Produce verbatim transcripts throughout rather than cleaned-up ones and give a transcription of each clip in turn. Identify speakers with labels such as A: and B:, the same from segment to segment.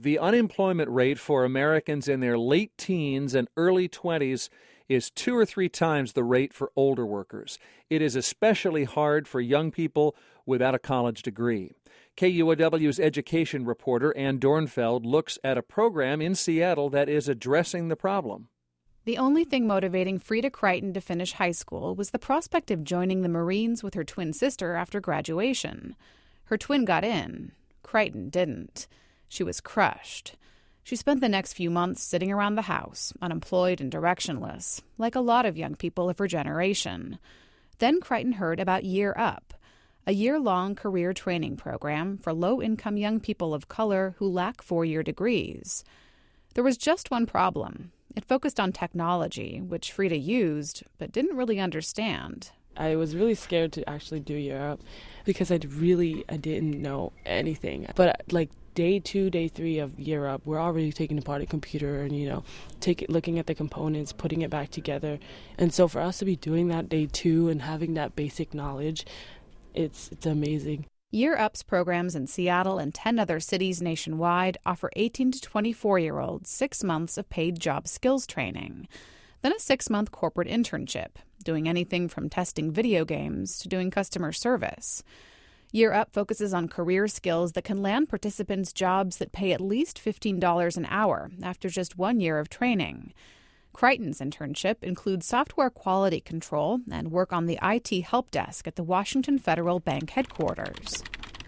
A: The unemployment rate for Americans in their late teens and early twenties is two or three times the rate for older workers. It is especially hard for young people without a college degree. K U O W's education reporter Ann Dornfeld looks at a program in Seattle that is addressing the problem.
B: The only thing motivating Frida Crichton to finish high school was the prospect of joining the Marines with her twin sister after graduation. Her twin got in. Crichton didn't. She was crushed. She spent the next few months sitting around the house, unemployed and directionless, like a lot of young people of her generation. Then Crichton heard about Year Up, a year-long career training program for low-income young people of color who lack four-year degrees. There was just one problem. It focused on technology, which Frida used, but didn't really understand.
C: I was really scared to actually do Year Up because I really I didn't know anything. But like day two, day three of Year Up, we're already taking apart a computer and, you know, take it, looking at the components, putting it back together. And so for us to be doing that day two and having that basic knowledge, it's it's amazing.
B: Year Up's programs in Seattle and ten other cities nationwide offer eighteen to twenty-four-year-olds six months of paid job skills training, then a six-month corporate internship, doing anything from testing video games to doing customer service. Year Up focuses on career skills that can land participants jobs that pay at least fifteen dollars an hour after just one year of training. Crichton's internship includes software quality control and work on the I T help desk at the Washington Federal Bank headquarters.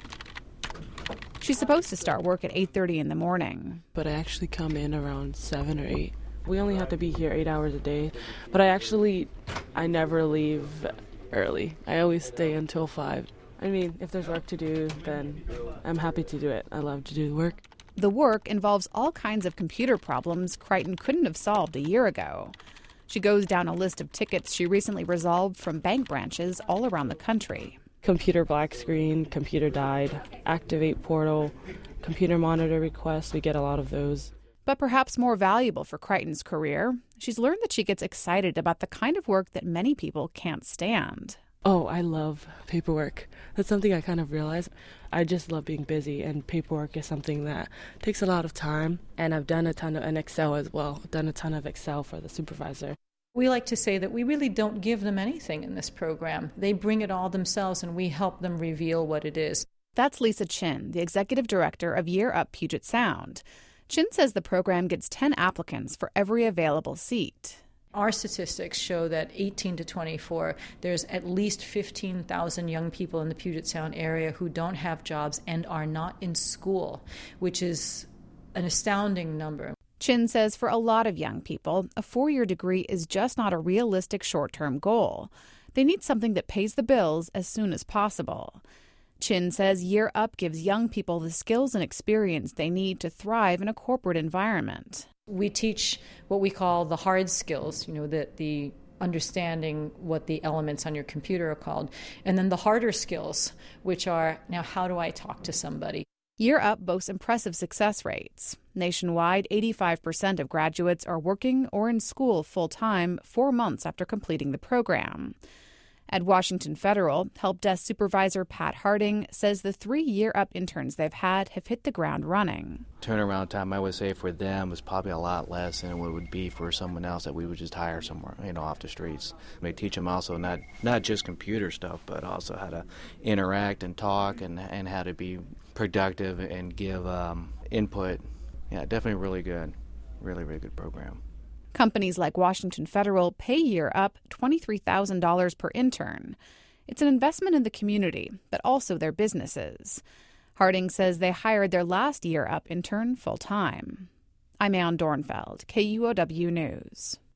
B: She's supposed to start work at eight thirty in the morning.
C: But I actually come in around seven or eight. We only have to be here eight hours a day. But I actually, I never leave early. I always stay until five. I mean, if there's work to do, then I'm happy to do it. I love to do the work.
B: The work involves all kinds of computer problems Crichton couldn't have solved a year ago. She goes down a list of tickets she recently resolved from bank branches all around the country.
C: Computer black screen, computer died, activate portal, computer monitor requests. We get a lot of those.
B: But perhaps more valuable for Crichton's career, she's learned that she gets excited about the kind of work that many people can't stand.
C: Oh, I love paperwork. That's something I kind of realized. I just love being busy, and paperwork is something that takes a lot of time. And I've done a ton of, and Excel as well, I've done a ton of Excel for the supervisor.
D: We like to say that we really don't give them anything in this program. They bring it all themselves, and we help them reveal what it is.
B: That's Lisa Chin, the executive director of Year Up Puget Sound. Chin says the program gets ten applicants for every available seat.
D: Our statistics show that eighteen to twenty-four, there's at least fifteen thousand young people in the Puget Sound area who don't have jobs and are not in school, which is an astounding number.
B: Chin says for a lot of young people, a four-year degree is just not a realistic short-term goal. They need something that pays the bills as soon as possible. Chin says Year Up gives young people the skills and experience they need to thrive in a corporate environment.
D: We teach what we call the hard skills, you know, the, the understanding what the elements on your computer are called, and then the harder skills, which are, now how do I talk to somebody?
B: Year Up boasts impressive success rates. Nationwide, eighty-five percent of graduates are working or in school full-time four months after completing the program. At Washington Federal, Help Desk Supervisor Pat Harding says the three Year Up interns they've had have hit the ground running.
E: Turnaround time, I would say, for them was probably a lot less than what it would be for someone else that we would just hire somewhere, you know, off the streets. They teach them also not not just computer stuff, but also how to interact and talk and, and how to be productive and give um, input. Yeah, definitely really good. Really, really good program.
B: Companies like Washington Federal pay Year Up twenty-three thousand dollars per intern. It's an investment in the community, but also their businesses. Harding says they hired their last Year Up intern full-time. I'm Ann Dornfeld, K U O W News.